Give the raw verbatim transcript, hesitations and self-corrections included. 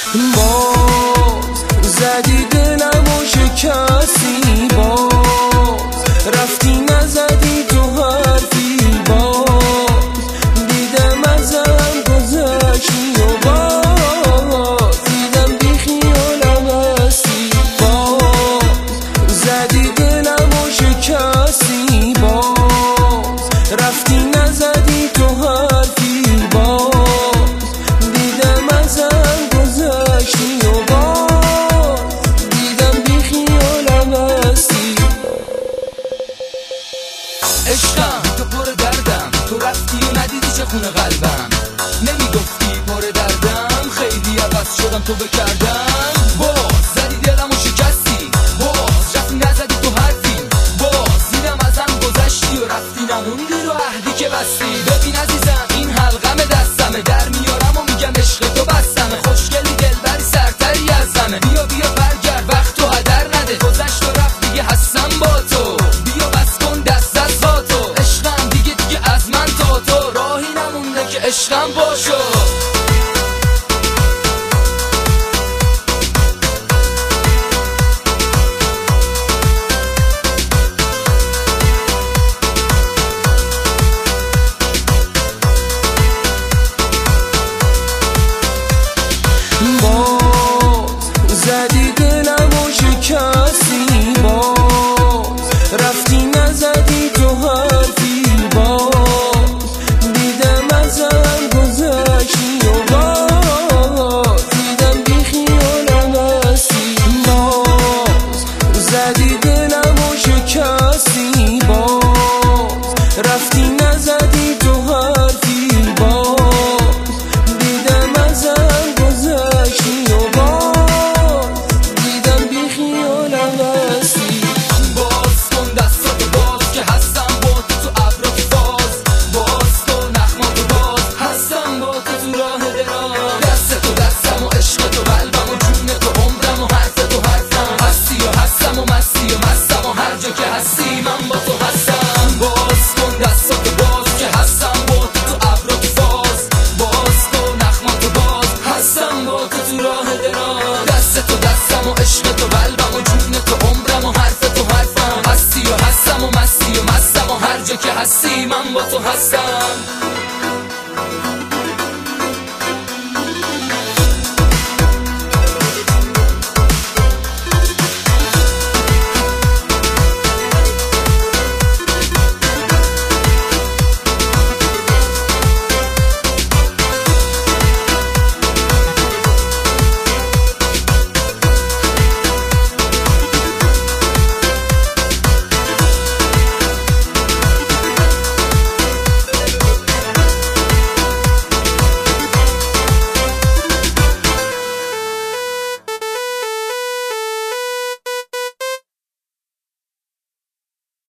باز زدی دلمو شکستی، باز رفتی نزدی تو حرفی، باز دیدم ازم گذشتی و باز دیدم بی خیالم هستی. باز زدی دلمو شکستی، باز رفتی نزدی تو حرفی، باز دیدم ازم گذشتی و باز دیدم بی خیالم هستی. عشقم تو پر دردم، تو رفتی و ندیدی چه خونه قلبم، نمیگفتی پر دردم، خیلی عوض شدم تو بکردم. باز زدی دلمو شکستی، باز رفتی نزدی تو حرفی، باز دیدم ازم گذشتی و رفتی نموندی رو عهدی که بستی. ببین عزیزم این حلقم دستمه، در میارم و میگم عشق تو بستمه، خوشگلی دلبری سرتری از زمه، بیا بیا برگرد وقت تو هدر نده، گذشت و رفت دیگه هستم با تو، بیا بس کن دست از با تو، عشقم دیگه دیگه از من تا تو، راهی نمونده که عشقم باشو. زدی دلمو شکستی، باز رفتی نزدی تو حرفی، باز دیدم ازم گذشتی و باز دیدم بی خیالم هستی. باز زدی دلمو شکستی، باز رفتی نزدی تو حرفی، باز دیدم ازم گذشتی و باز که هستی من با تو هستم. باز کن دستاتو باز که هستم با تو تو ابر و فاز، باز کن نخماتو باز هستم با تو تو راه دراز، دست تو دستم و عشق تو قلبم و جون تو عمرم و حرف تو حرفم، هستی و هستم و مستی و مستم و هر جا که هستی من با تو هستم.